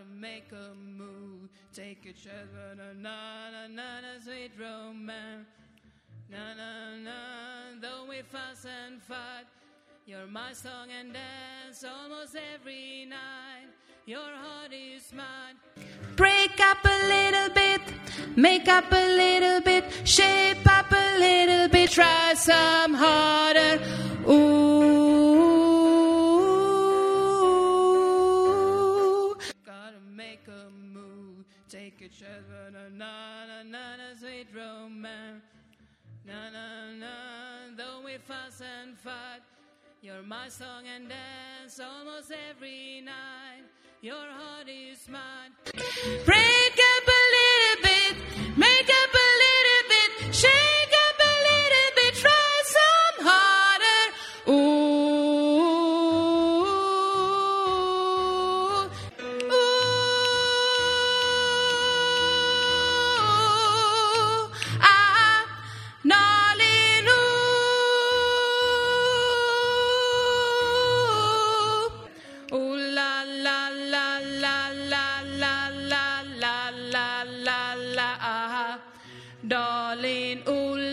Gotta make a move, take a chance, na na na na, sweet romance. Na na na, though we fuss and fight, you're my song and dance almost every night. Your heart is mine. Break up a little bit, make up a little bit, shape up a little bit, try some harder. Ooh, gotta make a move, take a chance, na na na na, sweet romance. Na na na, though we fuss and fight, you're my song and dance almost every night. Your heart is mine. Break up a little bit, make up a little bit, shake up a little bit, try some harder. Ooh, ooh, ah, darling, ooh, ooh, la la la la la la la la la la la, ah, darling, ooh.